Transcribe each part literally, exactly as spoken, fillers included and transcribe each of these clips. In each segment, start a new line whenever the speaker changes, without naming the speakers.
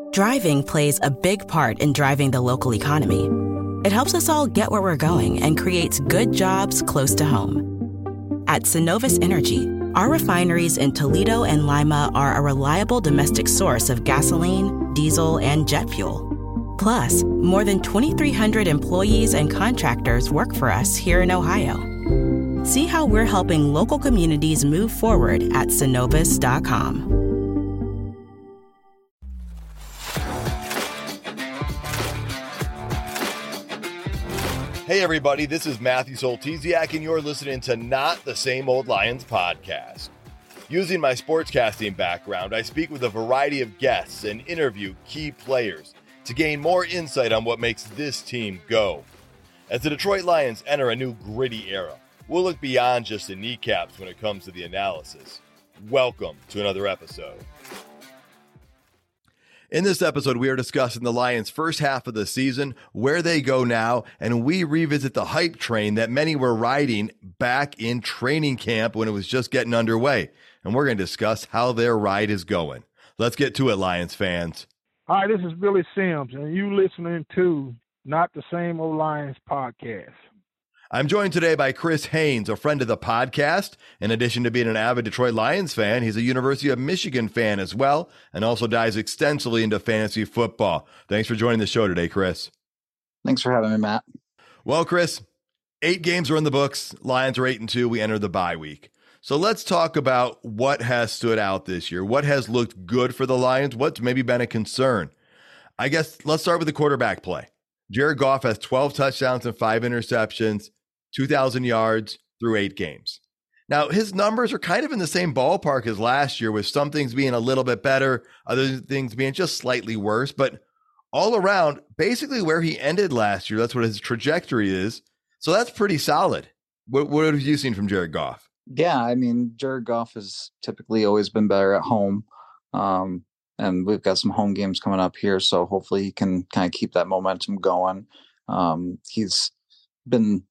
Driving plays a big part in driving the local economy. It helps us all get where we're going and creates good jobs close to home. At Synovus Energy, our refineries in Toledo and Lima are a reliable domestic source of gasoline, diesel, and jet fuel. Plus, more than twenty-three hundred employees and contractors work for us here in Ohio. See how we're helping local communities move forward at synovus dot com.
Hey everybody, this is Matthew Soltesiak, and you're listening to Not the Same Old Lions podcast. Using my sportscasting background, I speak with a variety of guests and interview key players to gain more insight on what makes this team go. As the Detroit Lions enter a new gritty era, we'll look beyond just the kneecaps when it comes to the analysis. Welcome to another episode. In this episode, we are discussing the Lions' first half of the season, where they go now, and we revisit the hype train that many were riding back in training camp when it was just getting underway. And we're going to discuss how their ride is going. Let's get to it, Lions fans.
Hi, this is Billy Sims, and you listening to Not the Same Old Lions podcast.
I'm joined today by Chris Haynes, a friend of the podcast. In addition to being an avid Detroit Lions fan, he's a University of Michigan fan as well, and also dives extensively into fantasy football. Thanks for joining the show today, Chris.
Thanks for having me, Matt.
Well, Chris, eight games are in the books. Lions are eight and two. We enter the bye week. So let's talk about what has stood out this year. What has looked good for the Lions? What's maybe been a concern? I guess let's start with the quarterback play. Jared Goff has twelve touchdowns and five interceptions, two thousand yards through eight games. Now, his numbers are kind of in the same ballpark as last year, with some things being a little bit better, other things being just slightly worse. But all around, basically where he ended last year, that's what his trajectory is. So that's pretty solid. What, what have you seen from Jared Goff?
Yeah, I mean, Jared Goff has typically always been better at home. Um, and we've got some home games coming up here, so hopefully he can kind of keep that momentum going. Um, he's been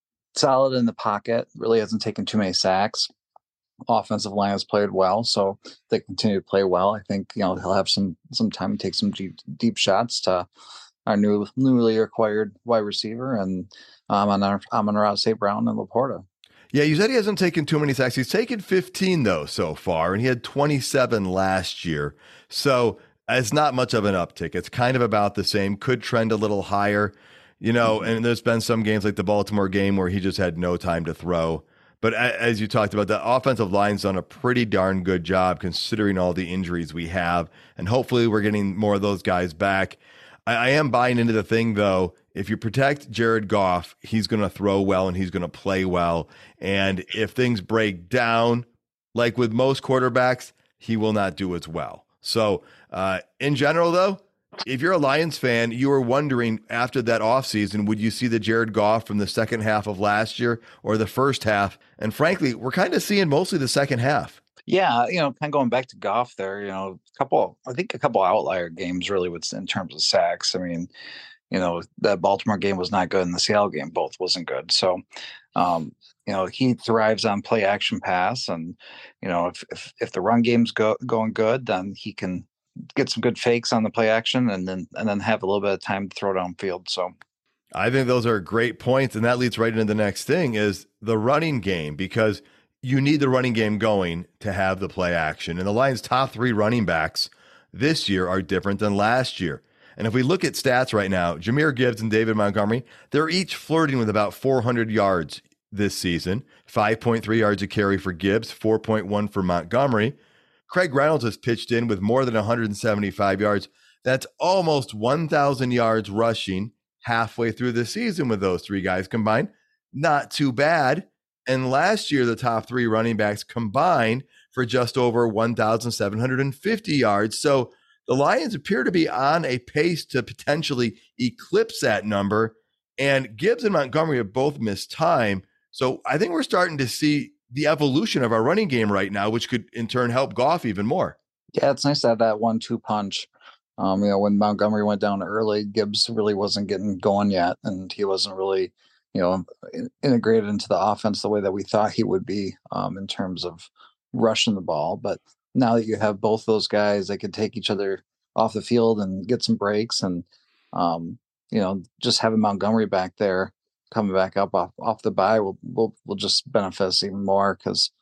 solid in the pocket, really hasn't taken too many sacks. Offensive line has played well, so they continue to play well. I think, you know, he'll have some some time to take some deep, deep shots to our new newly acquired wide receiver, and um, on our Amon-Ra Saint Brown and Laporta.
Yeah, you said he hasn't taken too many sacks. He's taken fifteen, though, so far, and he had twenty-seven last year. So it's not much of an uptick. It's kind of about the same. Could trend a little higher, you know, mm-hmm. and there's been some games like the Baltimore game where he just had no time to throw. But as you talked about, the offensive line's done a pretty darn good job considering all the injuries we have, and hopefully we're getting more of those guys back. I, I am buying into the thing, though. If you protect Jared Goff, he's going to throw well and he's going to play well. And if things break down, like with most quarterbacks, he will not do as well. So uh, in general, though, if you're a Lions fan, you were wondering after that offseason, would you see the Jared Goff from the second half of last year or the first half? And frankly, we're kind of seeing mostly the second half.
Yeah, you know, kind of going back to Goff there, you know, a couple, I think a couple outlier games really with in terms of sacks. I mean, you know, that Baltimore game was not good and the Seattle game both wasn't good. So, um, you know, he thrives on play action pass. And, you know, if if, if the run game's go, going good, then he can get some good fakes on the play action and then and then have a little bit of time to throw downfield. So
I think those are great points. And that leads right into the next thing is the running game, because you need the running game going to have the play action. And the Lions' top three running backs this year are different than last year. And if we look at stats right now, Jahmyr Gibbs and David Montgomery, they're each flirting with about four hundred yards this season. five point three yards a carry for Gibbs, four point one for Montgomery. Craig Reynolds has pitched in with more than one hundred seventy-five yards. That's almost one thousand yards rushing halfway through the season with those three guys combined. Not too bad. And last year, the top three running backs combined for just over one thousand seven hundred fifty yards. So the Lions appear to be on a pace to potentially eclipse that number. And Gibbs and Montgomery have both missed time. So I think we're starting to see the evolution of our running game right now, which could in turn help Goff even more.
Yeah, it's nice to have that one two punch. Um, you know, when Montgomery went down early, Gibbs really wasn't getting going yet, and he wasn't really, you know, integrated into the offense the way that we thought he would be um, in terms of rushing the ball. But now that you have both those guys, they can take each other off the field and get some breaks. And, um, you know, just having Montgomery back there coming back up off, off the bye will, will, will just benefit us even more, because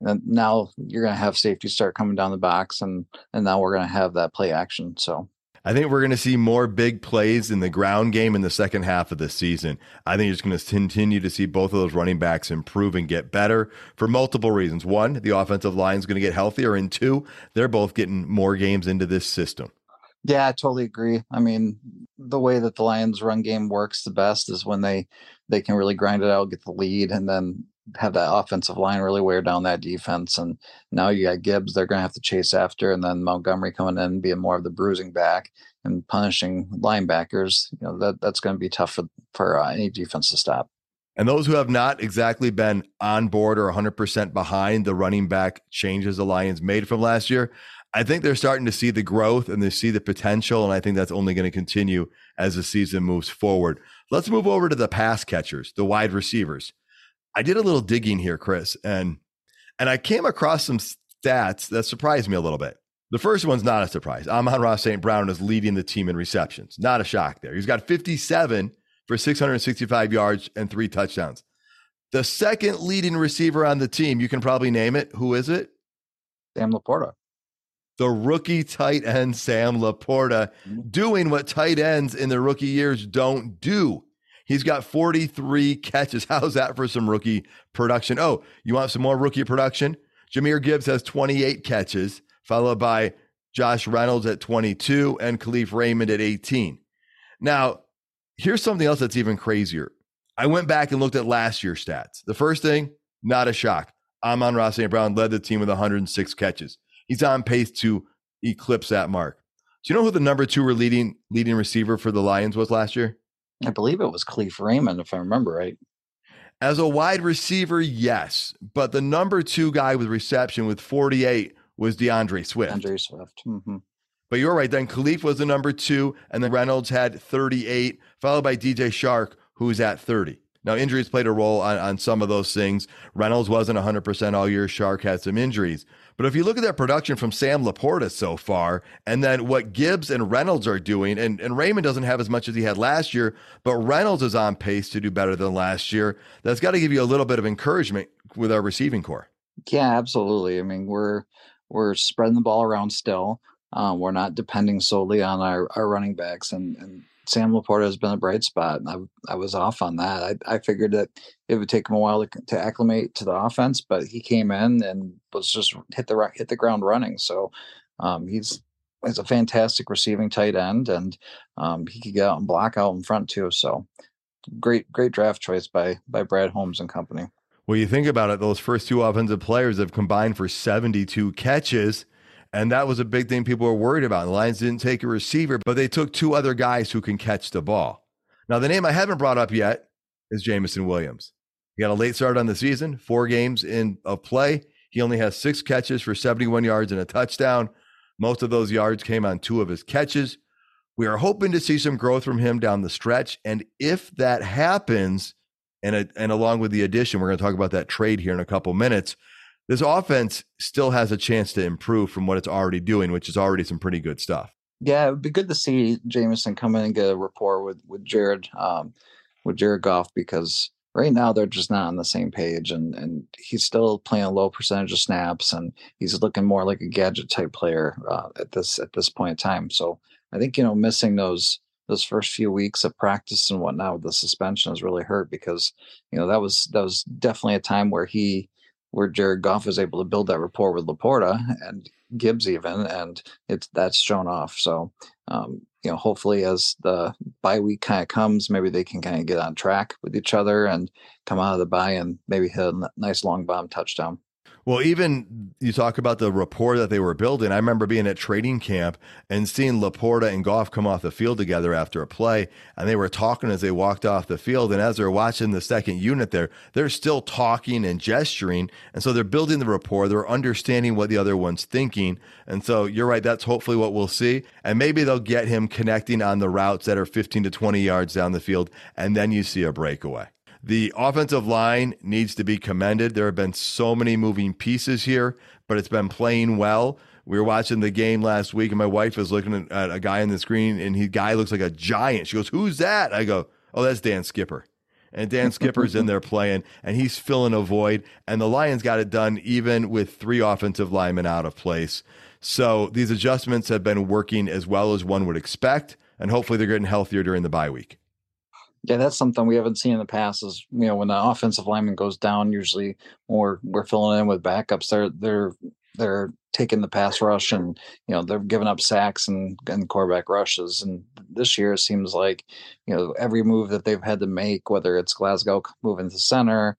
now you're going to have safety start coming down the box, and, and now we're going to have that play action. So
I think we're going to see more big plays in the ground game in the second half of the season. I think you're just going to continue to see both of those running backs improve and get better for multiple reasons. One, the offensive line is going to get healthier, and two, they're both getting more games into this system.
Yeah, I totally agree. I mean, the way that the Lions run game works the best is when they, they can really grind it out, get the lead, and then have that offensive line really wear down that defense. And now you got Gibbs they're going to have to chase after, and then Montgomery coming in and being more of the bruising back and punishing linebackers. You know, that that's going to be tough for, for uh, any defense to stop.
And those who have not exactly been on board or one hundred percent behind the running back changes the Lions made from last year, I think they're starting to see the growth and they see the potential, and I think that's only going to continue as the season moves forward. Let's move over to the pass catchers, the wide receivers. I did a little digging here, Chris, and and I came across some stats that surprised me a little bit. The first one's not a surprise. Amon-Ra Saint Brown is leading the team in receptions. Not a shock there. He's got fifty-seven for six hundred sixty-five yards and three touchdowns. The second leading receiver on the team, you can probably name it. Who is it?
Sam Laporta.
The rookie tight end, Sam Laporta, doing what tight ends in their rookie years don't do. He's got forty-three catches. How's that for some rookie production? Oh, you want some more rookie production? Jahmyr Gibbs has twenty-eight catches, followed by Josh Reynolds at twenty-two and Khalif Raymond at eighteen. Now, here's something else that's even crazier. I went back and looked at last year's stats. The first thing, not a shock. Amon-Ra Saint Brown led the team with one hundred six catches. He's on pace to eclipse that mark. Do you know who the number two or leading leading receiver for the Lions was last year?
I believe it was Khalif Raymond, if I remember right.
As a wide receiver, yes. But the number two guy with reception with forty-eight was DeAndre Swift.
DeAndre Swift. Mm-hmm.
But you're right. Then Khalif was the number two, and then Reynolds had thirty-eight, followed by D J Chark, who's at thirty. Now, injuries played a role on, on some of those things. Reynolds wasn't one hundred percent all year. Chark had some injuries. But if you look at that production from Sam Laporta so far, and then what Gibbs and Reynolds are doing, and, and Raymond doesn't have as much as he had last year, but Reynolds is on pace to do better than last year, that's got to give you a little bit of encouragement with our receiving core.
Yeah, absolutely. I mean, we're we're spreading the ball around still. Um, we're not depending solely on our, our running backs, and, and Sam Laporta has been a bright spot. And I I was off on that. I, I figured that it would take him a while to, to acclimate to the offense, but he came in and was just hit the hit the ground running. So um, he's he's a fantastic receiving tight end, and um, he could get out and block out in front too. So great great draft choice by by Brad Holmes and company.
Well, you think about it; those first two offensive players have combined for seventy-two catches. And that was a big thing people were worried about. The Lions didn't take a receiver, but they took two other guys who can catch the ball. Now, the name I haven't brought up yet is Jameson Williams. He got a late start on the season, four games in of play. He only has six catches for seventy-one yards and a touchdown. Most of those yards came on two of his catches. We are hoping to see some growth from him down the stretch. And if that happens, and, a, and along with the addition, we're going to talk about that trade here in a couple minutes, this offense still has a chance to improve from what it's already doing, which is already some pretty good stuff.
Yeah, it would be good to see Jameson come in and get a rapport with with Jared, um, with Jared Goff, because right now they're just not on the same page, and and he's still playing a low percentage of snaps, and he's looking more like a gadget type player uh, at this at this point in time. So I think, you know, missing those those first few weeks of practice and whatnot with the suspension has really hurt, because, you know, that was that was definitely a time where he. where Jared Goff was able to build that rapport with Laporta and Gibbs even, and it's that's shown off. So, um, you know, hopefully as the bye week kind of comes, maybe they can kind of get on track with each other and come out of the bye and maybe hit a nice long bomb touchdown.
Well, even you talk about the rapport that they were building. I remember being at training camp and seeing Laporta and Goff come off the field together after a play, and they were talking as they walked off the field. And as they're watching the second unit there, they're still talking and gesturing. And so they're building the rapport. They're understanding what the other one's thinking. And so you're right. That's hopefully what we'll see. And maybe they'll get him connecting on the routes that are fifteen to twenty yards down the field. And then you see a breakaway. The offensive line needs to be commended. There have been so many moving pieces here, but it's been playing well. we were watching the game last week, and my wife was looking at a guy on the screen, and he guy looks like a giant. She goes, "Who's that?" I go, "Oh, that's Dan Skipper." And Dan Skipper's in there playing, and he's filling a void. And the Lions got it done even with three offensive linemen out of place. So these adjustments have been working as well as one would expect, and hopefully they're getting healthier during the bye week.
Yeah, that's something we haven't seen in the past. Is, you know, when the offensive lineman goes down, usually more we're filling in with backups. They're they're they're taking the pass rush, and you know they're giving up sacks and and quarterback rushes. And this year it seems like, you know, every move that they've had to make, whether it's Glasgow moving to center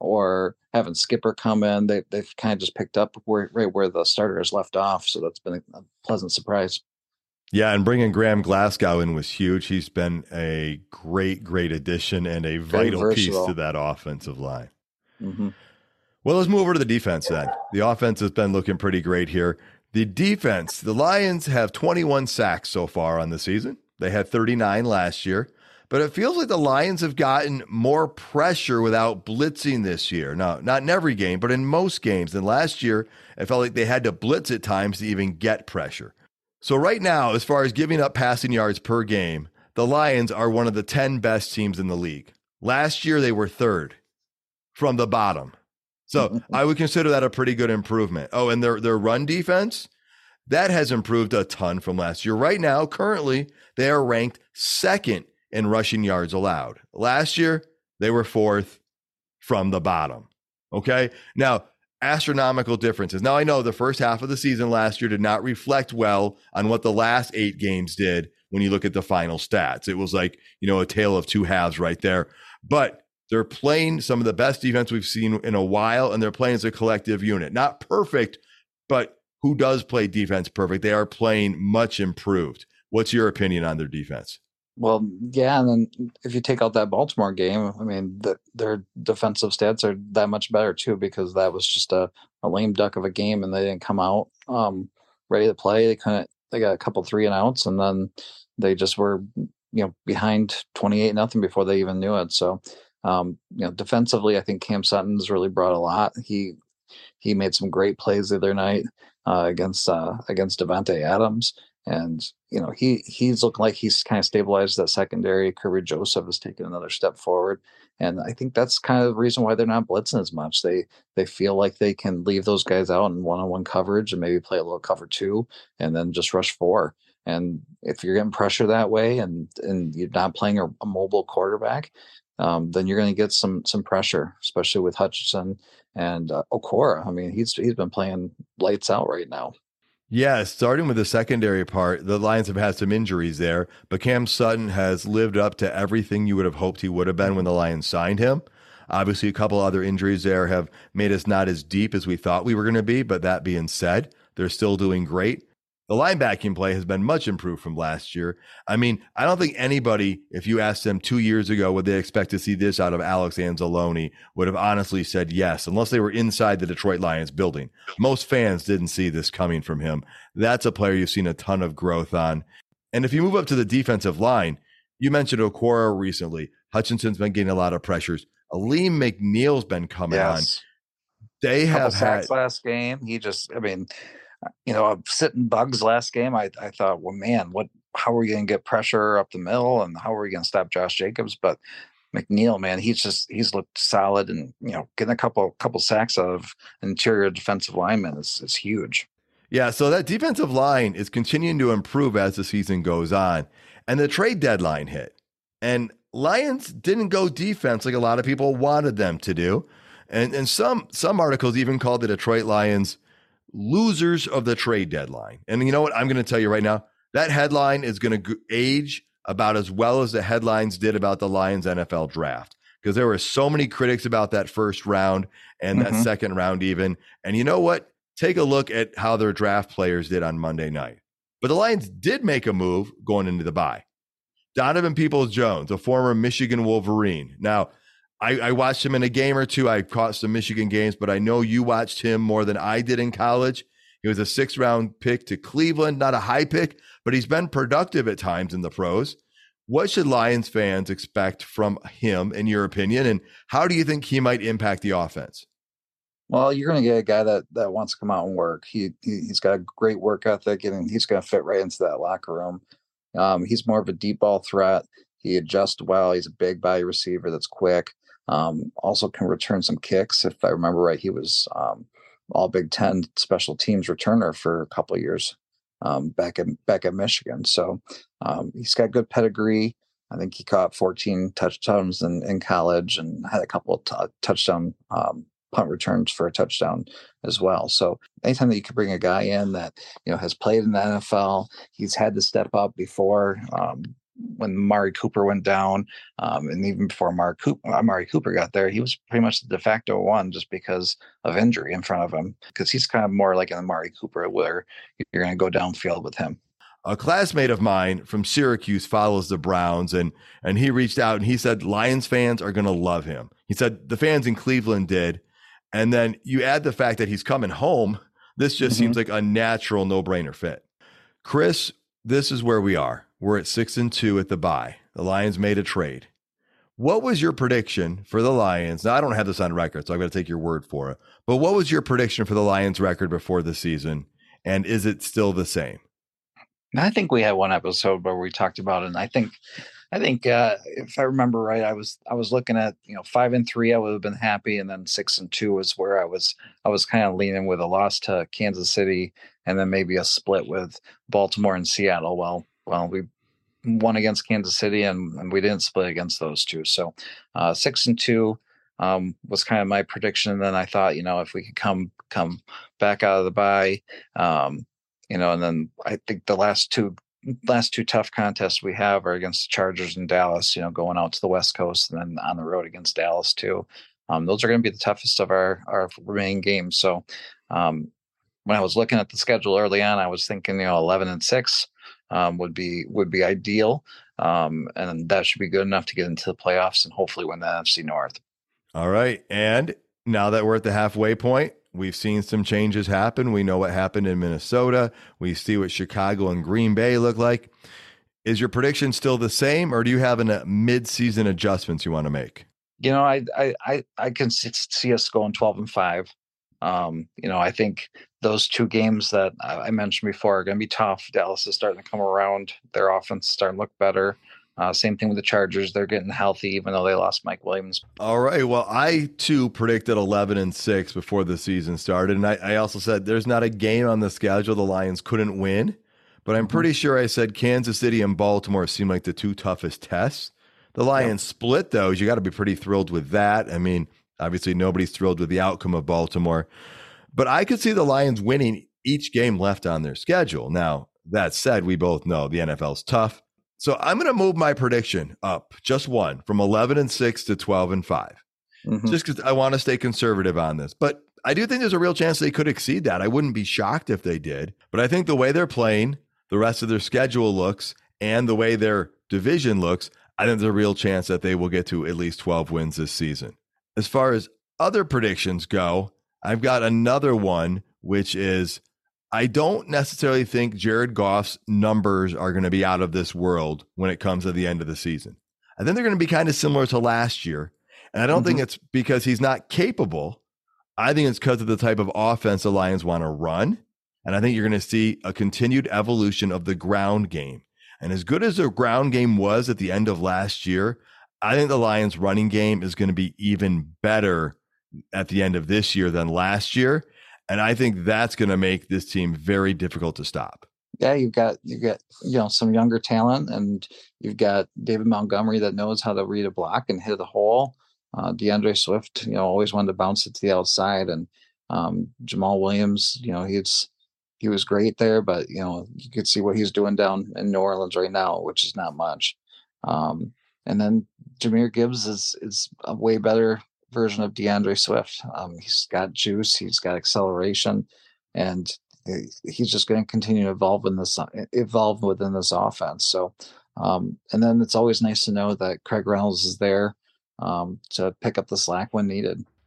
or having Skipper come in, they they've kind of just picked up where right where the starters left off. So that's been a pleasant surprise.
Yeah, and bringing Graham Glasgow in was huge. He's been a great, great addition and a vital piece to that offensive line.
Mm-hmm.
Well, let's move over to the defense then. The offense has been looking pretty great here. The defense, the Lions have twenty-one sacks so far on the season. They had thirty-nine last year. But it feels like the Lions have gotten more pressure without blitzing this year. Now, not in every game, but in most games. And last year, it felt like they had to blitz at times to even get pressure. So right now, as far as giving up passing yards per game, the Lions are one of the ten best teams in the league. Last year, they were third from the bottom. So I would consider that a pretty good improvement. Oh, and their their run defense, that has improved a ton from last year. Right now, currently, they are ranked second in rushing yards allowed. Last year, they were fourth from the bottom. Okay? Now, astronomical differences. Now, I know the first half of the season last year did not reflect well on what the last eight games did when you look at the final stats. It was like, you know, a tale of two halves right there. But they're playing some of the best defense we've seen in a while, and they're playing as a collective unit. Not perfect, but who does play defense perfect? They are playing much improved. What's your opinion on their defense?
Well, yeah, and then if you take out that Baltimore game, I mean, the, their defensive stats are that much better too, because that was just a, a lame duck of a game, and they didn't come out um, ready to play. They couldn't. They got a couple three and outs, and then they just were, you know, behind twenty-eight nothing before they even knew it. So, um, you know, defensively, I think Cam Sutton's really brought a lot. He he made some great plays the other night uh, against uh, against Devontae Adams. And, you know, he he's looking like he's kind of stabilized that secondary. Kirby Joseph has taken another step forward. And I think that's kind of the reason why they're not blitzing as much. They they feel like they can leave those guys out in one-on-one coverage and maybe play a little cover two and then just rush four. And if you're getting pressure that way and, and you're not playing a, a mobile quarterback, um, then you're going to get some some pressure, especially with Hutchinson and uh, Okora. I mean, he's he's been playing lights out right now.
Yeah, starting with the secondary part, the Lions have had some injuries there, but Cam Sutton has lived up to everything you would have hoped he would have been when the Lions signed him. Obviously, a couple other injuries there have made us not as deep as we thought we were going to be, but that being said, they're still doing great. The linebacking play has been much improved from last year. I mean, I don't think anybody, if you asked them two years ago, would they expect to see this out of Alex Anzalone, would have honestly said yes, unless they were inside the Detroit Lions building. Most fans didn't see this coming from him. That's a player you've seen a ton of growth on. And if you move up to the defensive line, you mentioned Okora recently. Hutchinson's been getting a lot of pressures. Aleem McNeil's been coming
yes.
on. They have
sacks
had
last game. He just, I mean, you know, sitting bugs last game. I, I thought, well, man, what? How are we going to get pressure up the middle, and how are we going to stop Josh Jacobs? But McNeil, man, he's just he's looked solid, and you know, getting a couple couple sacks of interior defensive linemen is is huge.
Yeah, so that defensive line is continuing to improve as the season goes on, and the trade deadline hit, and Lions didn't go defense like a lot of people wanted them to do, and and some some articles even called the Detroit Lions losers of the trade deadline. And you know what? I'm going to tell you right now, that headline is going to age about as well as the headlines did about the Lions N F L draft, because there were so many critics about that first round and
Mm-hmm.
that second round even. And you know what? Take a look at how their draft players did on Monday night. But the Lions did make a move going into the bye. Donovan Peoples-Jones, a former Michigan Wolverine. Now, I, I watched him in a game or two. I caught some Michigan games, but I know you watched him more than I did in college. He was a sixth-round pick to Cleveland, not a high pick, but he's been productive at times in the pros. What should Lions fans expect from him, in your opinion, and how do you think he might impact the offense?
Well, you're going to get a guy that that wants to come out and work. He, he he's got a great work ethic, and he's going to fit right into that locker room. Um, he's more of a deep ball threat. He adjusts well. He's a big body receiver that's quick. Um, also can return some kicks. If I remember right, he was um, all Big Ten special teams returner for a couple of years um, back in back at Michigan. So um, he's got good pedigree. I think he caught fourteen touchdowns in, in college and had a couple of t- touchdown um, punt returns for a touchdown as well. So anytime that you can bring a guy in that, you know, has played in the N F L, he's had to step up before um, when Mari Cooper went down. Um, and even before Amari Cooper, Amari Cooper got there, he was pretty much the de facto one just because of injury in front of him, because he's kind of more like an Amari Cooper where you're going to go downfield with him.
A classmate of mine from Syracuse follows the Browns, and and he reached out and he said Lions fans are going to love him. He said the fans in Cleveland did. And then you add the fact that he's coming home. This just mm-hmm. seems like a natural no-brainer fit. Chris, this is where we are. We're at six and two at the bye. The Lions made a trade. What was your prediction for the Lions? Now, I don't have this on record, so I've got to take your word for it. But what was your prediction for the Lions record before the season? And is it still the same?
I think we had one episode where we talked about it. And I think, I think uh, if I remember right, I was I was looking at, you know, five and three, I would have been happy, and then six and two was where I was I was kind of leaning with a loss to Kansas City, and then maybe a split with Baltimore and Seattle. Well, well, we won against Kansas City, and, and we didn't split against those two. So uh, six and two um, was kind of my prediction. And then I thought, you know, if we could come come back out of the bye, um, you know, and then I think the last two. last two tough contests we have are against the Chargers and Dallas, you know, going out to the West Coast and then on the road against Dallas too. Um, those are going to be the toughest of our, our remaining games. So um, when I was looking at the schedule early on, I was thinking, you know, eleven and six um, would be, would be ideal. Um, and that should be good enough to get into the playoffs and hopefully win the N F C North.
All right. And now that we're at the halfway point, we've seen some changes happen. We know what happened in Minnesota. We see what Chicago and Green Bay look like. Is your prediction still the same, or do you have a mid-season adjustments you want to make?
You know, I I I, I can see us going twelve and five. Um, you know, I think those two games that I mentioned before are going to be tough. Dallas is starting to come around. Their offense is starting to look better. Uh, same thing with the Chargers. They're getting healthy, even though they lost Mike Williams.
All right. Well, I, too, predicted eleven and six before the season started. And I, I also said there's not a game on the schedule the Lions couldn't win. But I'm pretty sure I said Kansas City and Baltimore seem like the two toughest tests. The Lions yep. split those. You got to be pretty thrilled with that. I mean, obviously, nobody's thrilled with the outcome of Baltimore. But I could see the Lions winning each game left on their schedule. Now, that said, we both know the N F L's tough. So I'm going to move my prediction up just one, from eleven and six to twelve and five, mm-hmm. just because I want to stay conservative on this. But I do think there's a real chance they could exceed that. I wouldn't be shocked if they did. But I think the way they're playing, the rest of their schedule looks, and the way their division looks, I think there's a real chance that they will get to at least twelve wins this season. As far as other predictions go, I've got another one, which is I don't necessarily think Jared Goff's numbers are going to be out of this world when it comes to the end of the season. I think they're going to be kind of similar to last year. And I don't mm-hmm. think it's because he's not capable. I think it's because of the type of offense the Lions want to run. And I think you're going to see a continued evolution of the ground game. And as good as their ground game was at the end of last year, I think the Lions running game is going to be even better at the end of this year than last year. And I think that's going to make this team very difficult to stop.
Yeah, you've got you got you know some younger talent, and you've got David Montgomery that knows how to read a block and hit a hole. Uh, DeAndre Swift, you know, always wanted to bounce it to the outside, and um, Jamal Williams, you know, he's he was great there, but you know, you could see what he's doing down in New Orleans right now, which is not much. Um, and then Jahmyr Gibbs is is a way better version of DeAndre Swift. Um, he's got juice, he's got acceleration, and he's just going to continue to evolve in this evolve within this offense. So, um, and then it's always nice to know that Craig Reynolds is there um, to pick up the slack when needed.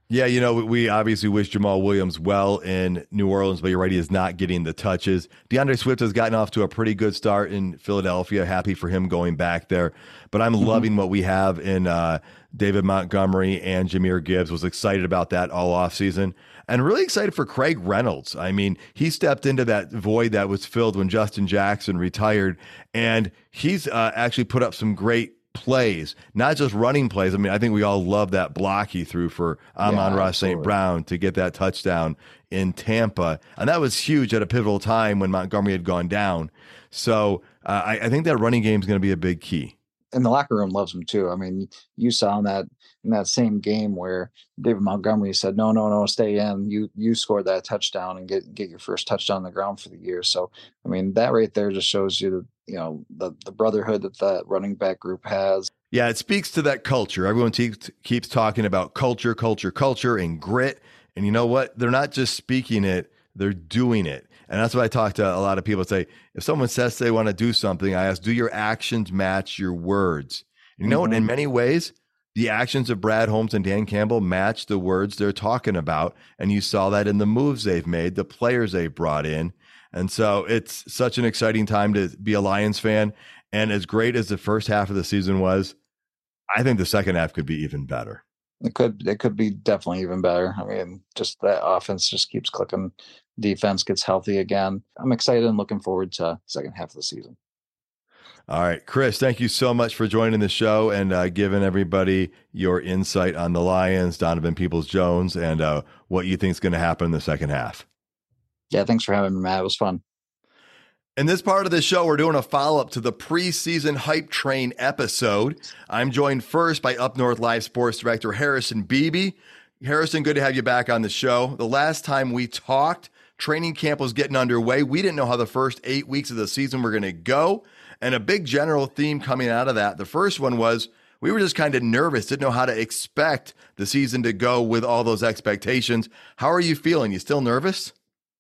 Yeah, you know, we obviously wish Jamal Williams well in New Orleans, but you're right, he is not getting the touches. DeAndre Swift has gotten off to a pretty good start in Philadelphia. Happy for him going back there. But I'm mm-hmm. loving what we have in uh, David Montgomery and Jahmyr Gibbs. Was excited about that all offseason. And really excited for Craig Reynolds. I mean, he stepped into that void that was filled when Justin Jackson retired, and he's uh, actually put up some great plays, not just running plays. I mean, I think we all love that block he threw for Amon-Ra
yeah,
Saint Brown to get that touchdown in Tampa. And that was huge at a pivotal time when Montgomery had gone down. So uh, I, I think that running game is going to be a big key.
And the locker room loves him too. I mean, you saw in that in that same game where David Montgomery said, no, no, no, stay in. You you scored that touchdown and get, get your first touchdown on the ground for the year. So, I mean, that right there just shows you, the, you know, the, the brotherhood that that running back group has.
Yeah, it speaks to that culture. Everyone te- keeps talking about culture, culture, culture, and grit. And you know what? They're not just speaking it, they're doing it. And that's what I talk to a lot of people. Say, if someone says they want to do something, I ask, do your actions match your words? And you know what? Mm-hmm. In many ways, the actions of Brad Holmes and Dan Campbell match the words they're talking about. And you saw that in the moves they've made, the players they've brought in. And so it's such an exciting time to be a Lions fan. And as great as the first half of the season was, I think the second half could be even better.
It could, it could be definitely even better. I mean, just that offense just keeps clicking. Defense gets healthy again. I'm excited and looking forward to the second half of the season.
All right, Chris, thank you so much for joining the show and uh, giving everybody your insight on the Lions, Donovan Peoples-Jones, and uh, what you think is going to happen in the second half.
Yeah, thanks for having me, Matt. It was fun.
In this part of the show, we're doing a follow-up to the preseason Hype Train episode. I'm joined first by Up North Live Sports Director Harrison Beebe. Harrison, good to have you back on the show. The last time we talked, training camp was getting underway. We didn't know how the first eight weeks of the season were going to go. And a big general theme coming out of that, the first one was we were just kind of nervous, didn't know how to expect the season to go with all those expectations. How are you feeling? You still nervous?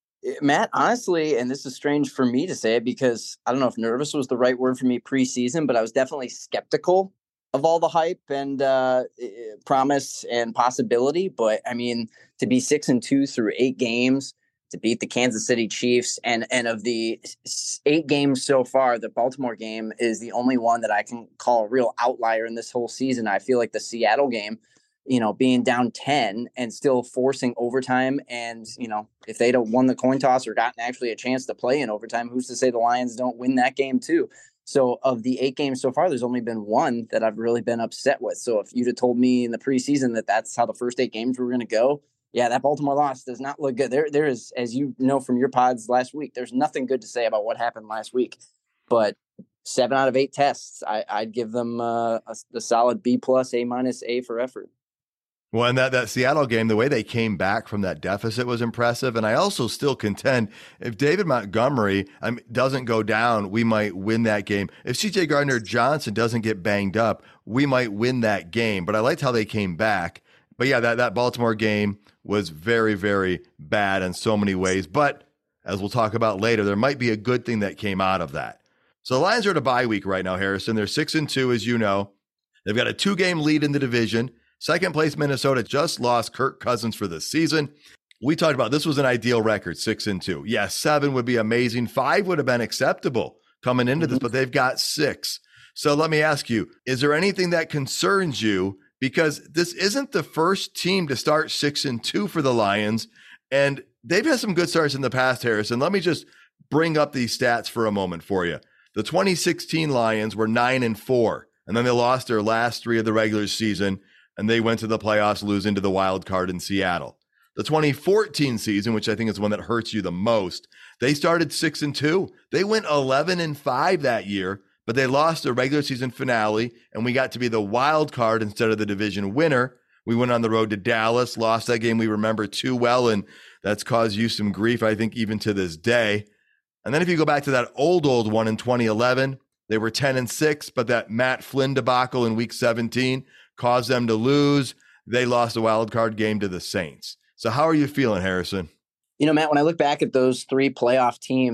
Matt, honestly, and this is strange for me to say it because I don't know if nervous was the right word for me preseason, but I was definitely skeptical of all the hype and uh, promise and possibility. But I mean, to be six and two through eight games, to beat the Kansas City Chiefs, and and of the eight games so far, the Baltimore game is the only one that I can call a real outlier in this whole season. I feel like the Seattle game, you know, being down ten and still forcing overtime, and you know, if they'd have won the coin toss or gotten actually a chance to play in overtime, who's to say the Lions don't win that game too? So of the eight games so far, there's only been one that I've really been upset with. So if you'd have told me in the preseason that that's how the first eight games were going to go, yeah, that Baltimore loss does not look good. There, there is, as you know from your pods last week, there's nothing good to say about what happened last week. But seven out of eight tests, I, I'd give them uh, a, a solid B plus, A minus, A for effort.
Well, and that, that Seattle game, the way they came back from that deficit was impressive. And I also still contend if David Montgomery I mean, doesn't go down, we might win that game. If C J Gardner-Johnson doesn't get banged up, we might win that game. But I liked how they came back. But yeah, that, that Baltimore game was very, very bad in so many ways. But as we'll talk about later, there might be a good thing that came out of that. So the Lions are at a bye week right now, Harrison. They're six and two, as you know. They've got a two-game lead in the division. Second place Minnesota just lost Kirk Cousins for the season. We talked about this was an ideal record, six and two. Yeah, seven would be amazing. Five would have been acceptable coming into mm-hmm. this, but they've got six. So let me ask you, is there anything that concerns you? Because this isn't the first team to start six and two for the Lions, and they've had some good starts in the past, Harrison. Let me just bring up these stats for a moment for you. The twenty sixteen Lions were nine and four, and then they lost their last three of the regular season, and they went to the playoffs, losing to the wild card in Seattle. The twenty fourteen season, which I think is the one that hurts you the most, they started six and two. They went eleven and five that year, but they lost the regular season finale, and we got to be the wild card instead of the division winner. We went on the road to Dallas, lost that game we remember too well, and that's caused you some grief, I think, even to this day. And then if you go back to that old, old one in twenty eleven, they were ten and six, but that Matt Flynn debacle in week seventeen caused them to lose. They lost a wild card game to the Saints. So how are you feeling, Harrison?
You know, Matt, when I look back at those three playoff teams,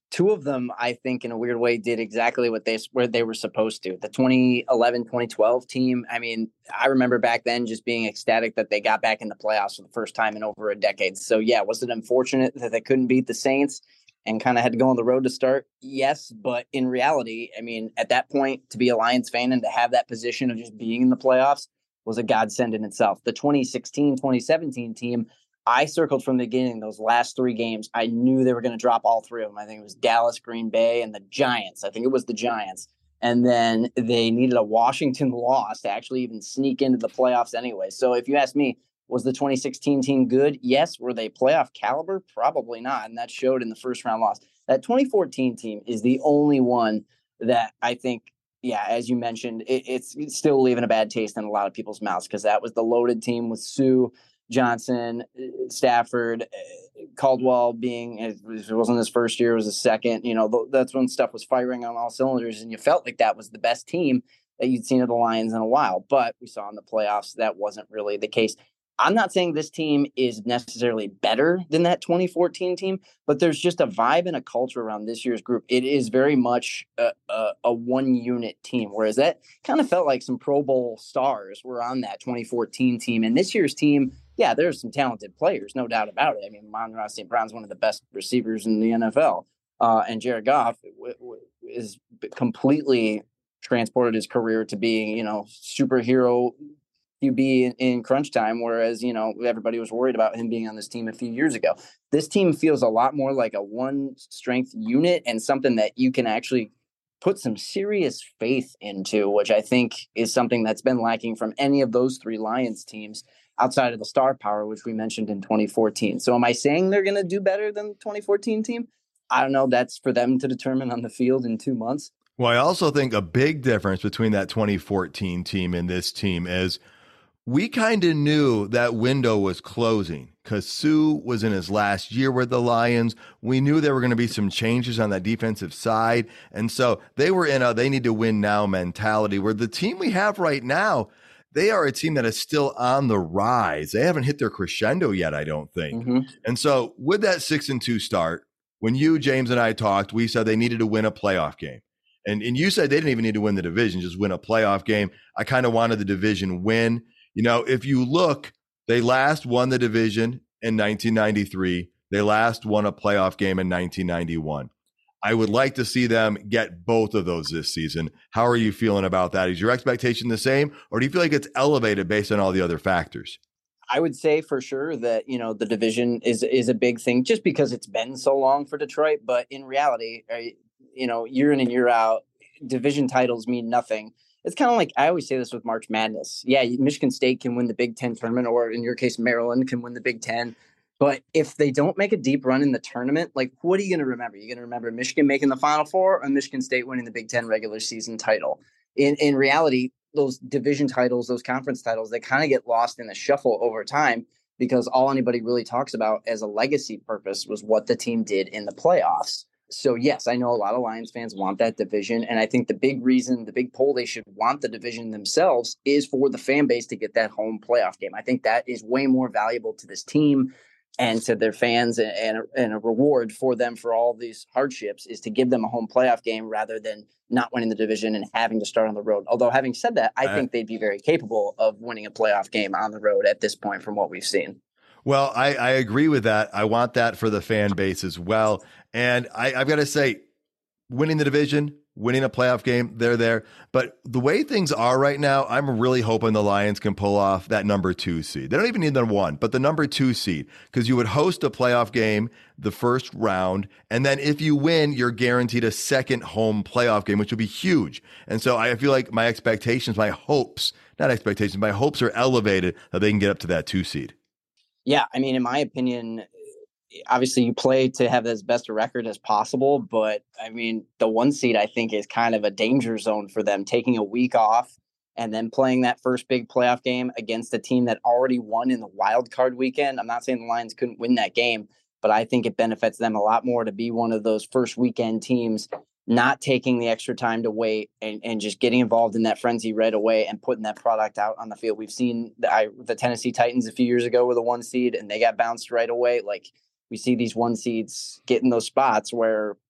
two of them, I think, in a weird way, did exactly what they where they were supposed to. The twenty eleven twenty twelve team, I mean, I remember back then just being ecstatic that they got back in the playoffs for the first time in over a decade. So, yeah, was it unfortunate that they couldn't beat the Saints and kind of had to go on the road to start? Yes, but in reality, I mean, at that point, to be a Lions fan and to have that position of just being in the playoffs was a godsend in itself. The twenty sixteen twenty seventeen team, I circled from the beginning, those last three games. I knew they were going to drop all three of them. I think it was Dallas, Green Bay, and the Giants. I think it was the Giants. And then they needed a Washington loss to actually even sneak into the playoffs anyway. So if you ask me, was the twenty sixteen team good? Yes. Were they playoff caliber? Probably not. And that showed in the first round loss. That twenty fourteen team is the only one that I think, yeah, as you mentioned, it, it's, it's still leaving a bad taste in a lot of people's mouths because that was the loaded team with Sue, Johnson, Stafford, Caldwell being, it wasn't his first year, it was his second. You know, that's when stuff was firing on all cylinders, and you felt like that was the best team that you'd seen of the Lions in a while. But we saw in the playoffs that wasn't really the case. I'm not saying this team is necessarily better than that twenty fourteen team, but there's just a vibe and a culture around this year's group. It is very much a, a, a one-unit team, whereas that kind of felt like some Pro Bowl stars were on that twenty fourteen team. And this year's team, yeah, there's some talented players, no doubt about it. I mean, Amon-Ra Saint Brown's one of the best receivers in the N F L. Uh, and Jared Goff w- w- is completely transported his career to being, you know, superhero Q B in, in crunch time, whereas, you know, everybody was worried about him being on this team a few years ago. This team feels a lot more like a one strength unit and something that you can actually put some serious faith into, which I think is something that's been lacking from any of those three Lions teams outside of the star power, which we mentioned in twenty fourteen. So am I saying they're going to do better than the twenty fourteen team? I don't know. That's for them to determine on the field in two months.
Well, I also think a big difference between that twenty fourteen team and this team is we kind of knew that window was closing because Sue was in his last year with the Lions. We knew there were going to be some changes on that defensive side. And so they were in a they need to win now mentality, where the team we have right now, they are a team that is still on the rise. They haven't hit their crescendo yet, I don't think. Mm-hmm. And so with that six and two start, when you, James, and I talked, we said they needed to win a playoff game. And, and you said they didn't even need to win the division, just win a playoff game. I kind of wanted the division win. You know, if you look, they last won the division in nineteen ninety-three. They last won a playoff game in nineteen ninety-one. I would like to see them get both of those this season. How are you feeling about that? Is your expectation the same, or do you feel like it's elevated based on all the other factors?
I would say for sure that, you know, the division is is a big thing just because it's been so long for Detroit. But in reality, you know, year in and year out, division titles mean nothing. It's kind of like, I always say this with March Madness. Yeah, Michigan State can win the Big Ten tournament, or in your case, Maryland can win the Big Ten. But if they don't make a deep run in the tournament, like, what are you going to remember? You're going to remember Michigan making the Final Four or Michigan State winning the Big Ten regular season title. In in reality, those division titles, those conference titles, they kind of get lost in the shuffle over time because all anybody really talks about as a legacy purpose was what the team did in the playoffs. So, yes, I know a lot of Lions fans want that division. And I think the big reason, the big pull they should want the division themselves is for the fan base to get that home playoff game. I think that is way more valuable to this team and to their fans, and, and, a, and a reward for them for all these hardships is to give them a home playoff game rather than not winning the division and having to start on the road. Although, having said that, I uh, think they'd be very capable of winning a playoff game on the road at this point from what we've seen.
Well, I, I agree with that. I want that for the fan base as well. And I, I've got to say, winning the division, winning a playoff game, they're there. But the way things are right now, I'm really hoping the Lions can pull off that number two seed. They don't even need the one, but the number two seed, because you would host a playoff game the first round. And then if you win, you're guaranteed a second home playoff game, which would be huge. And so I feel like my expectations, my hopes, not expectations, my hopes are elevated that they can get up to that two seed.
Yeah, I mean, in my opinion, obviously you play to have as best a record as possible, but I mean, the one seed I think is kind of a danger zone for them, taking a week off and then playing that first big playoff game against a team that already won in the wild card weekend. I'm not saying the Lions couldn't win that game, but I think it benefits them a lot more to be one of those first weekend teams, not taking the extra time to wait and, and just getting involved in that frenzy right away and putting that product out on the field. We've seen the, I, the Tennessee Titans a few years ago with a one seed and they got bounced right away. Like, we see these one seeds get in those spots where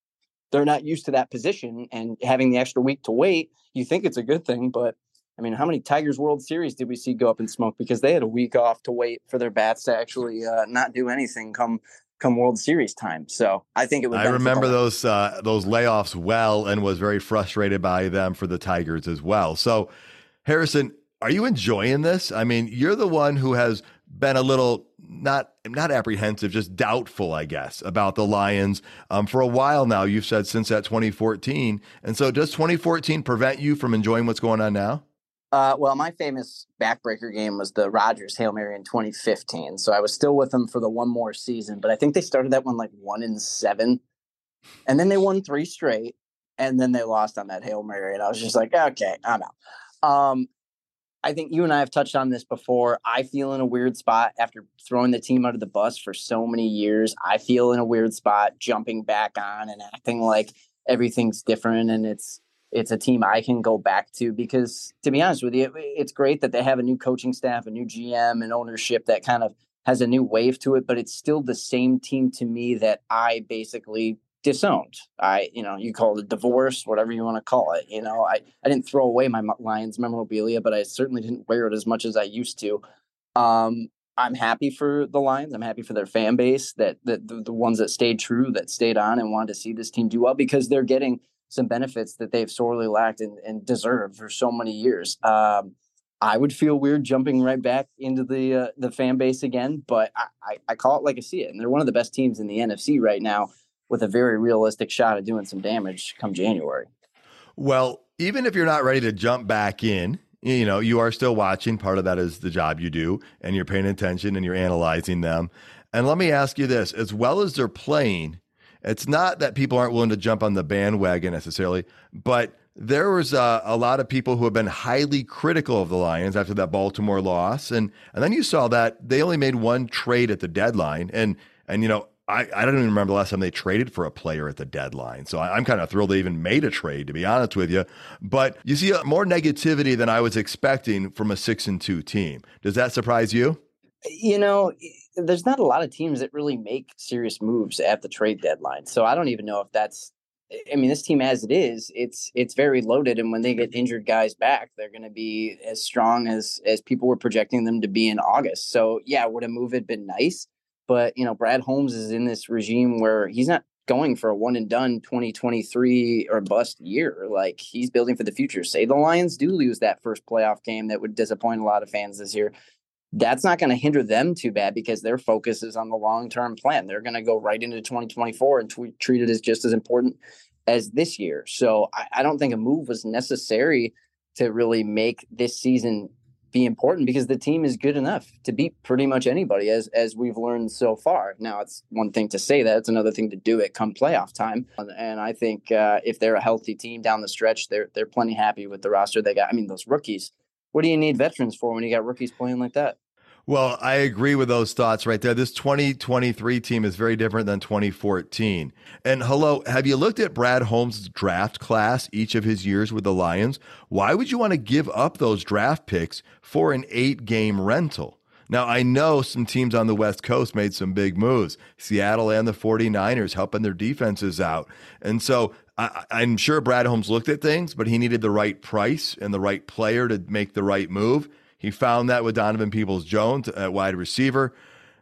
they're not used to that position, and having the extra week to wait, you think it's a good thing. But I mean, how many Tigers World Series did we see go up in smoke because they had a week off to wait for their bats to actually uh, not do anything come come World Series time? So I think it would.
I remember those uh, those layoffs well, and was very frustrated by them for the Tigers as well. So, Harrison, are you enjoying this? I mean, you're the one who has been a little not not apprehensive, just doubtful, I guess, about the Lions um, for a while now. You've said since that twenty fourteen. And so does twenty fourteen prevent you from enjoying what's going on now?
Uh, well, my famous backbreaker game was the Rodgers Hail Mary in twenty fifteen. So I was still with them for the one more season, but I think they started that one like one in seven, and then they won three straight, and then they lost on that Hail Mary. And I was just like, okay, I'm out. Um, I think you and I have touched on this before. I feel in a weird spot after throwing the team under the bus for so many years. I feel in a weird spot jumping back on and acting like everything's different and it's it's a team I can go back to, because to be honest with you, it's great that they have a new coaching staff, a new G M and ownership that kind of has a new wave to it, but it's still the same team to me that I basically disowned. I, you know, you call it a divorce, whatever you want to call it. You know, I, I didn't throw away my Lions memorabilia, but I certainly didn't wear it as much as I used to. Um, I'm happy for the Lions. I'm happy for their fan base, that, that the, the ones that stayed true, that stayed on and wanted to see this team do well, because they're getting some benefits that they've sorely lacked and, and deserved for so many years. Um, I would feel weird jumping right back into the uh, the fan base again, but I, I, I call it like I see it. And they're one of the best teams in the N F C right now, with a very realistic shot of doing some damage come January.
Well, even if you're not ready to jump back in, you know, you are still watching. Part of that is the job you do, and you're paying attention and you're analyzing them. And let me ask you this, as well as they're playing, it's not that people aren't willing to jump on the bandwagon necessarily, but there was uh, a lot of people who have been highly critical of the Lions after that Baltimore loss. And, and then you saw that they only made one trade at the deadline. And, and, you know, I, I don't even remember the last time they traded for a player at the deadline. So I, I'm kind of thrilled they even made a trade, to be honest with you. But you see uh, more negativity than I was expecting from a six and two team. Does that surprise you?
You know, there's not a lot of teams that really make serious moves at the trade deadline. So I don't even know if that's, I mean, this team as it is, it's it's very loaded. And when they get injured guys back, they're going to be as strong as as people were projecting them to be in August. So yeah, would a move have been nice? But, you know, Brad Holmes is in this regime where he's not going for a one and done twenty twenty-three or bust year. Like, he's building for the future. Say the Lions do lose that first playoff game that would disappoint a lot of fans this year. That's not going to hinder them too bad, because their focus is on the long-term plan. They're going to go right into twenty twenty-four and t- treat it as just as important as this year. So I, I don't think a move was necessary to really make this season be important, because the team is good enough to beat pretty much anybody, as as we've learned so far. Now, it's one thing to say that, it's another thing to do it come playoff time. And I think uh, if they're a healthy team down the stretch, they're they're plenty happy with the roster they got. I mean, those rookies, what do you need veterans for when you got rookies playing like that?
Well, I agree with those thoughts right there. This twenty twenty-three team is very different than twenty fourteen. And hello, have you looked at Brad Holmes' draft class each of his years with the Lions? Why would you want to give up those draft picks for an eight-game rental? Now, I know some teams on the West Coast made some big moves, Seattle and the forty-niners, helping their defenses out. And so I, I'm sure Brad Holmes looked at things, but he needed the right price and the right player to make the right move. He found that with Donovan Peoples-Jones at wide receiver.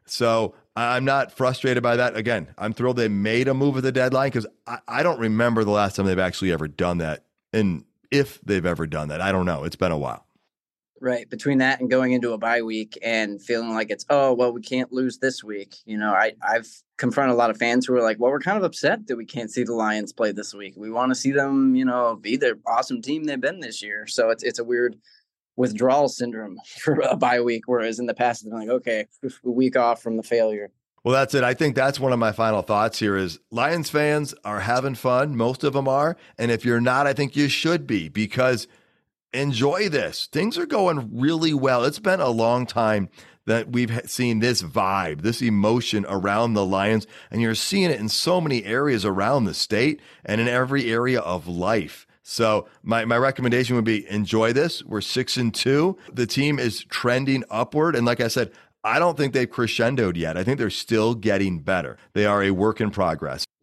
So I'm not frustrated by that. Again, I'm thrilled they made a move at the deadline, because I, I don't remember the last time they've actually ever done that. And if they've ever done that, I don't know. It's been a while.
Right. Between that and going into a bye week and feeling like it's, oh, well, we can't lose this week. You know, I, I've confronted a lot of fans who are like, well, we're kind of upset that we can't see the Lions play this week. We want to see them, you know, be the awesome team they've been this year. So it's it's a weird withdrawal syndrome for a bye week, whereas in the past it's been like, okay, a week off from the failure.
Well, that's it. I think that's one of my final thoughts here is Lions fans are having fun. Most of them are. And if you're not, I think you should be, because enjoy this. Things are going really well. It's been a long time that we've seen this vibe, this emotion around the Lions, and you're seeing it in so many areas around the state and in every area of life. So my, my recommendation would be enjoy this. We're six and two. The team is trending upward. And like I said, I don't think they've crescendoed yet. I think they're still getting better. They are a work in progress.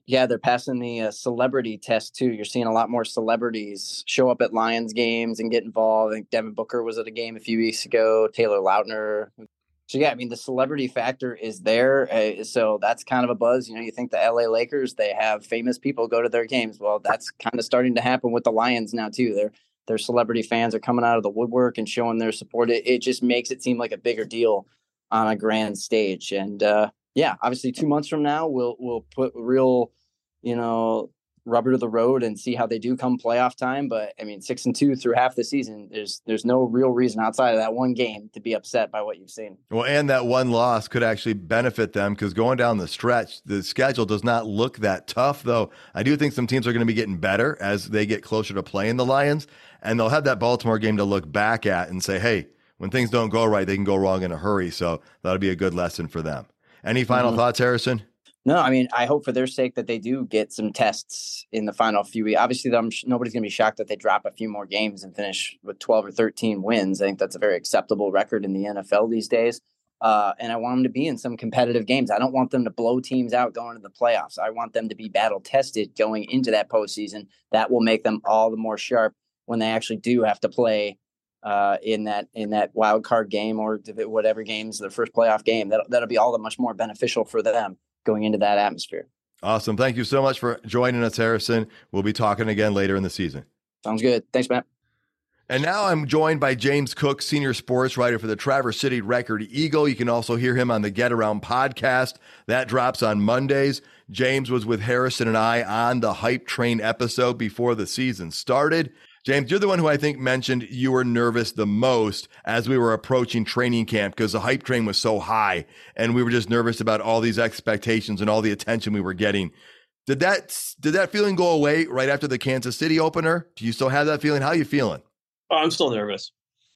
Yeah, they're passing the uh, celebrity test too. You're seeing a lot more celebrities show up at Lions games and get involved. I think Devin Booker was at a game a few weeks ago, Taylor Lautner. So yeah, I mean, the celebrity factor is there. Uh, so that's kind of a buzz. You know, you think the L A Lakers, they have famous people go to their games. Well, that's kind of starting to happen with the Lions now too. Their their celebrity fans are coming out of the woodwork and showing their support. It, it just makes it seem like a bigger deal on a grand stage. And uh, yeah, obviously two months from now, we'll we'll put real, you know, rubber to the road and see how they do come playoff time. But I mean, six and two through half the season, there's there's no real reason outside of that one game to be upset by what you've seen.
Well, and that one loss could actually benefit them because going down the stretch, the schedule does not look that tough, though. I do think some teams are going to be getting better as they get closer to playing the Lions, and they'll have that Baltimore game to look back at and say, hey, when things don't go right, they can go wrong in a hurry. So that'll be a good lesson for them. Any final mm-hmm. thoughts, Harrison?
No, I mean, I hope for their sake that they do get some tests in the final few weeks. Obviously, I'm, nobody's going to be shocked that they drop a few more games and finish with twelve or thirteen wins. I think that's a very acceptable record in the N F L these days. Uh, and I want them to be in some competitive games. I don't want them to blow teams out going to the playoffs. I want them to be battle tested going into that postseason. That will make them all the more sharp when they actually do have to play uh, in that in that wild card game or whatever games, their first playoff game. That'll, that'll be all the much more beneficial for them going into that atmosphere.
Awesome. Thank you so much for joining us, Harrison. We'll be talking again later in the season.
Sounds good. Thanks, Matt.
And now I'm joined by James Cook, senior sports writer for the Traverse City Record Eagle. You can also hear him on the Get Around podcast. That drops on Mondays. James was with Harrison and I on the Hype Train episode before the season started. James, you're the one who I think mentioned you were nervous the most as we were approaching training camp because the hype train was so high and we were just nervous about all these expectations and all the attention we were getting. Did that did that feeling go away right after the Kansas City opener? Do you still have that feeling? How are you feeling?
Oh, I'm still nervous.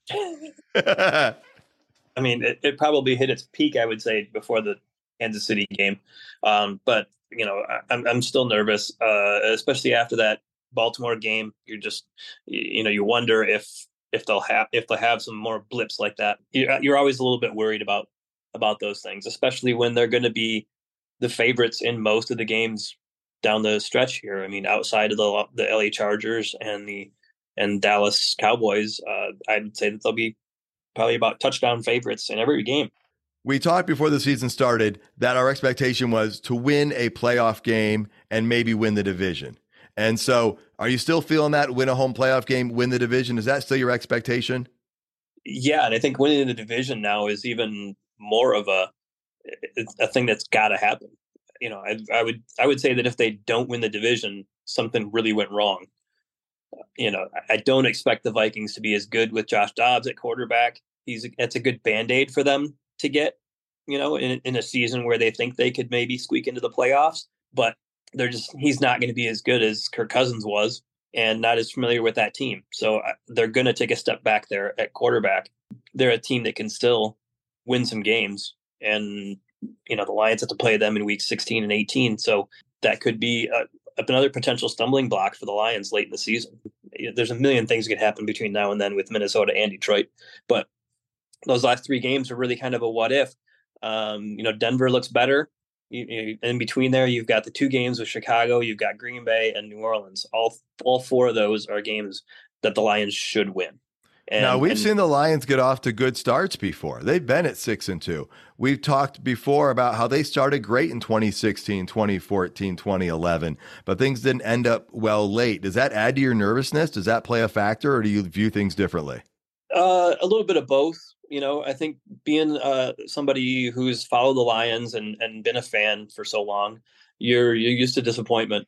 I mean, it, it probably hit its peak, I would say, before the Kansas City game. Um, but, you know, I, I'm, I'm still nervous, uh, especially after that Baltimore game. You're just, you know, you wonder if if they'll have if they'll have some more blips like that. You're, you're always a little bit worried about about those things, especially when they're going to be the favorites in most of the games down the stretch here. I mean, outside of the the L A Chargers and the and Dallas Cowboys, uh, I'd say that they'll be probably about touchdown favorites in every game.
We talked before the season started that our expectation was to win a playoff game and maybe win the division. And so are you still feeling that win a home playoff game, win the division? Is that still your expectation?
Yeah. And I think winning the division now is even more of a, a thing that's got to happen. You know, I, I would, I would say that if they don't win the division, something really went wrong. You know, I don't expect the Vikings to be as good with Josh Dobbs at quarterback. He's, that's a good Band-Aid for them to get, you know, in, in a season where they think they could maybe squeak into the playoffs, but they're just, he's not going to be as good as Kirk Cousins was and not as familiar with that team. So they're going to take a step back there at quarterback. They're a team that can still win some games. And, you know, the Lions have to play them in weeks sixteen and eighteen. So that could be a, another potential stumbling block for the Lions late in the season. There's a million things that could happen between now and then with Minnesota and Detroit. But those last three games are really kind of a what if. Um, you know, Denver looks better. You, you, in between there, you've got the two games with Chicago, you've got Green Bay and New Orleans. All all four of those are games that the Lions should win. And,
now, we've
and,
seen the Lions get off to good starts before. They've been at six and two. We've talked before about how they started great in twenty sixteen, twenty fourteen, twenty eleven, but things didn't end up well late. Does that add to your nervousness? Does that play a factor, or do you view things differently?
Uh, a little bit of both. You know, I think being uh, somebody who's followed the Lions and, and been a fan for so long, you're you're used to disappointment.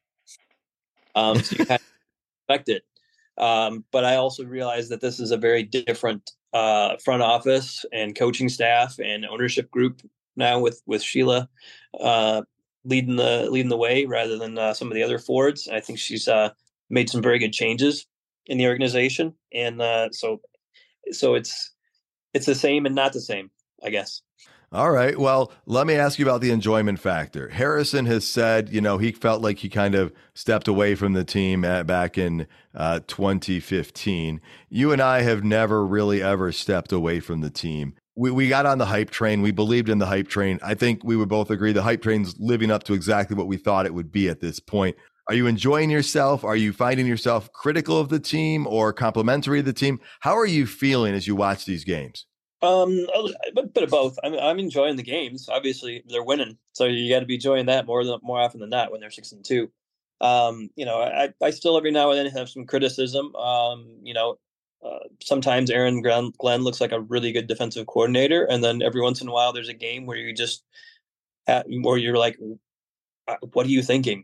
Um, so you kind of expect it. Um, but I also realize that this is a very different uh, front office and coaching staff and ownership group now with with Sheila uh, leading the leading the way rather than uh, some of the other Fords. I think she's uh, made some very good changes in the organization, and uh, so so it's. It's the same and not the same, I guess.
All right. Well, let me ask you about the enjoyment factor. Harrison has said, you know, he felt like he kind of stepped away from the team at, back in uh, twenty fifteen. You and I have never really ever stepped away from the team. we, we got on the hype train. We believed in the hype train. I think we would both agree the hype train's living up to exactly what we thought it would be at this point. Are you enjoying yourself? Are you finding yourself critical of the team or complimentary of the team? How are you feeling as you watch these games?
Um, a bit of both. I'm I'm enjoying the games. Obviously, they're winning, so you got to be enjoying that more than more often than not when they're six and two. Um, you know, I I still every now and then have some criticism. Um, you know, uh, sometimes Aaron Glenn, Glenn looks like a really good defensive coordinator, and then every once in a while there's a game where you just at, where you're like, what are you thinking?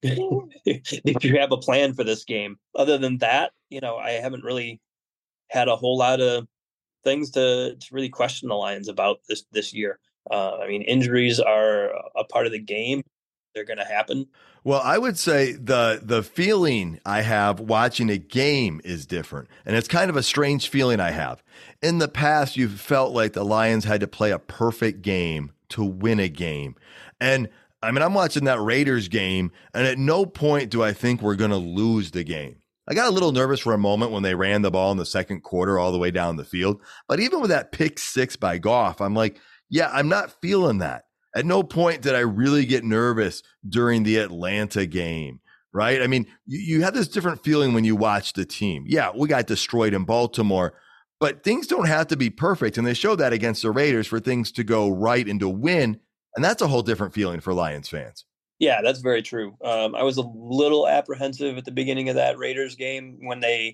If you have a plan for this game. Other than that, you know, I haven't really had a whole lot of things to, to really question the Lions about this this year. Uh, I mean, injuries are a part of the game. They're going to happen.
Well, I would say the the feeling I have watching a game is different. And it's kind of a strange feeling I have. In the past, you've felt like the Lions had to play a perfect game to win a game. And I mean, I'm watching that Raiders game, and at no point do I think we're going to lose the game. I got a little nervous for a moment when they ran the ball in the second quarter all the way down the field. But even with that pick six by Goff, I'm like, yeah, I'm not feeling that. At no point did I really get nervous during the Atlanta game, right? I mean, you, you have this different feeling when you watch the team. Yeah, we got destroyed in Baltimore, but things don't have to be perfect. And they showed that against the Raiders for things to go right and to win. And that's a whole different feeling for Lions fans.
Yeah, that's very true. Um, I was a little apprehensive at the beginning of that Raiders game when they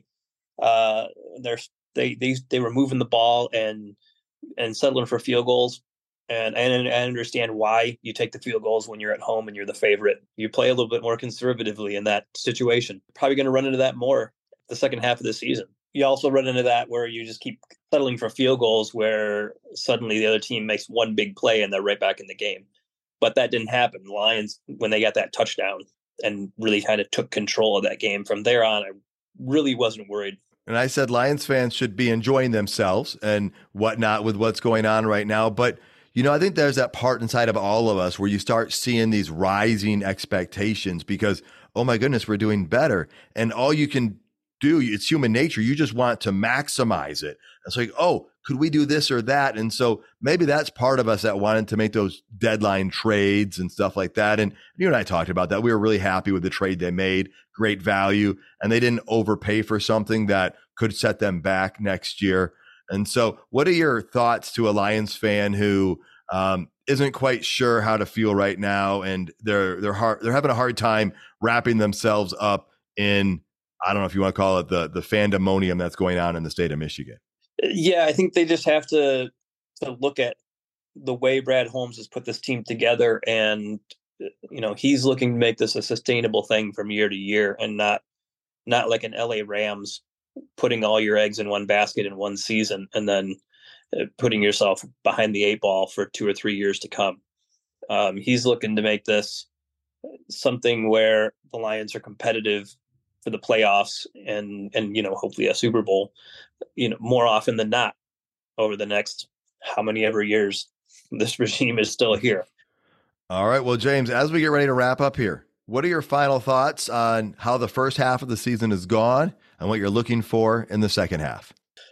uh, they they they were moving the ball and and settling for field goals. And, and I understand why you take the field goals when you're at home and you're the favorite. You play a little bit more conservatively in that situation. Probably going to run into that more the second half of the season. You also run into that where you just keep settling for field goals where suddenly the other team makes one big play and they're right back in the game. But that didn't happen. The Lions, when they got that touchdown and really kind of took control of that game, from there on, I really wasn't worried.
And I said Lions fans should be enjoying themselves and whatnot with what's going on right now. But, you know, I think there's that part inside of all of us where you start seeing these rising expectations because, oh, my goodness, we're doing better. And all you can do, it's human nature. You just want to maximize it. It's like, oh, could we do this or that? And so maybe that's part of us that wanted to make those deadline trades and stuff like that. And you and I talked about that. We were really happy with the trade they made, great value, and they didn't overpay for something that could set them back next year. And so what are your thoughts to a Lions fan who um, isn't quite sure how to feel right now, and they're they're hard, they're having a hard time wrapping themselves up in, I don't know if you want to call it the the fandemonium that's going on in the state of Michigan?
Yeah, I think they just have to to look at the way Brad Holmes has put this team together, and you know he's looking to make this a sustainable thing from year to year, and not not like an L A Rams putting all your eggs in one basket in one season and then putting yourself behind the eight ball for two or three years to come. Um, he's looking to make this something where the Lions are competitive for the playoffs and, and, you know, hopefully a Super Bowl, you know, more often than not over the next how many ever years this regime is still here.
All right. Well, James, as we get ready to wrap up here, what are your final thoughts on how the first half of the season has gone and what you're looking for in the second half?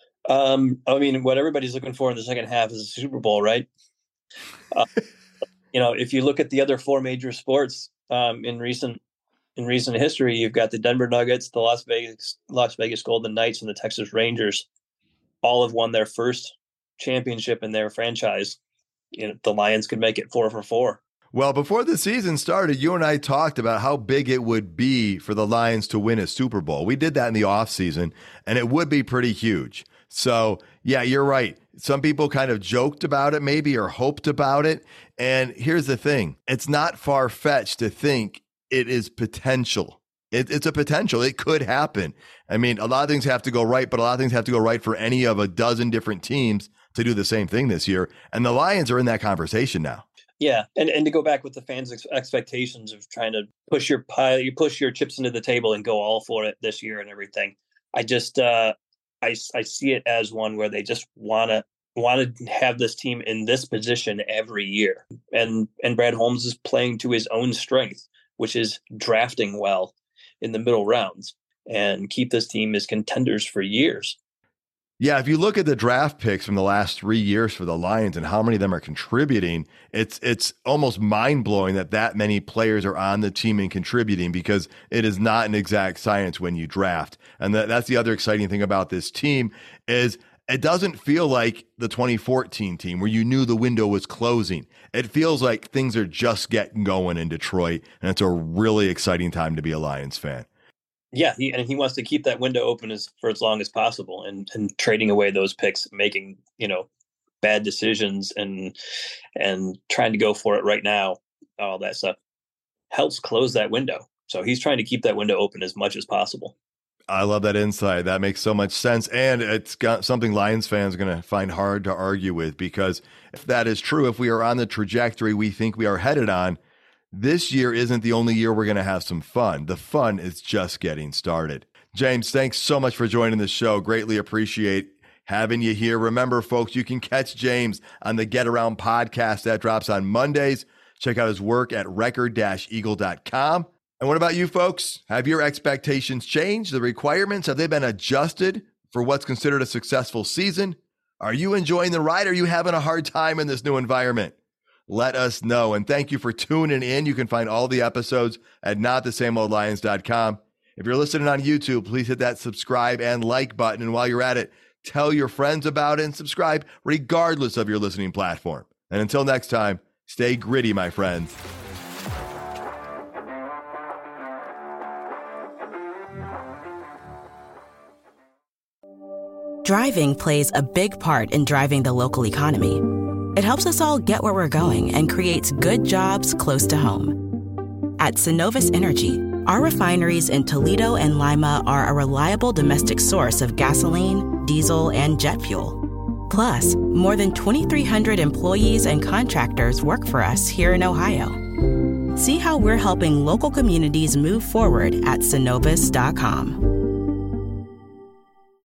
Um, I mean, what everybody's looking for in the second half is a Super Bowl, right? Uh, you know, if you look at the other four major sports um, in recent in recent history, you've got the Denver Nuggets, the Las Vegas Las Vegas Golden Knights, and the Texas Rangers. All have won their first championship in their franchise. You know, the Lions could make it four for four.
Well, before the season started, you and I talked about how big it would be for the Lions to win a Super Bowl. We did that in the offseason, and it would be pretty huge. So, yeah, you're right. Some people kind of joked about it maybe or hoped about it. And here's the thing. It's not far-fetched to think it is potential. It, it's a potential. It could happen. I mean, a lot of things have to go right, but a lot of things have to go right for any of a dozen different teams to do the same thing this year. And the Lions are in that conversation now.
Yeah, and, and to go back with the fans' ex- expectations of trying to push your pile, you push your chips into the table and go all for it this year and everything. I just, uh, I, I see it as one where they just want to want to have this team in this position every year, and and Brad Holmes is playing to his own strength, which is drafting well in the middle rounds and keep this team as contenders for years.
Yeah, if you look at the draft picks from the last three years for the Lions and how many of them are contributing, it's it's almost mind-blowing that that many players are on the team and contributing, because it is not an exact science when you draft. And that, that's the other exciting thing about this team is it doesn't feel like the twenty fourteen team where you knew the window was closing. It feels like things are just getting going in Detroit, and it's a really exciting time to be a Lions fan.
Yeah, he, and he wants to keep that window open as for as long as possible, and and trading away those picks, making, you know, bad decisions, and and trying to go for it right now, all that stuff helps close that window. So he's trying to keep that window open as much as possible.
I love that insight. That makes so much sense. And it's got something Lions fans are going to find hard to argue with, because if that is true, if we are on the trajectory we think we are headed on, this year isn't the only year we're going to have some fun. The fun is just getting started. James, thanks so much for joining the show. Greatly appreciate having you here. Remember, folks, you can catch James on the Get Around podcast that drops on Mondays. Check out his work at record dash eagle dot com. And what about you folks? Have your expectations changed? The requirements, have they been adjusted for what's considered a successful season? Are you enjoying the ride? Are you having a hard time in this new environment? Let us know. And thank you for tuning in. You can find all the episodes at not the same old lions dot com. If you're listening on YouTube, please hit that subscribe and like button. And while you're at it, tell your friends about it and subscribe regardless of your listening platform. And until next time, stay gritty, my friends.
Driving plays a big part in driving the local economy. It helps us all get where we're going and creates good jobs close to home. At Synovus Energy, our refineries in Toledo and Lima are a reliable domestic source of gasoline, diesel, and jet fuel. Plus, more than twenty-three hundred employees and contractors work for us here in Ohio. See how we're helping local communities move forward at synovus dot com.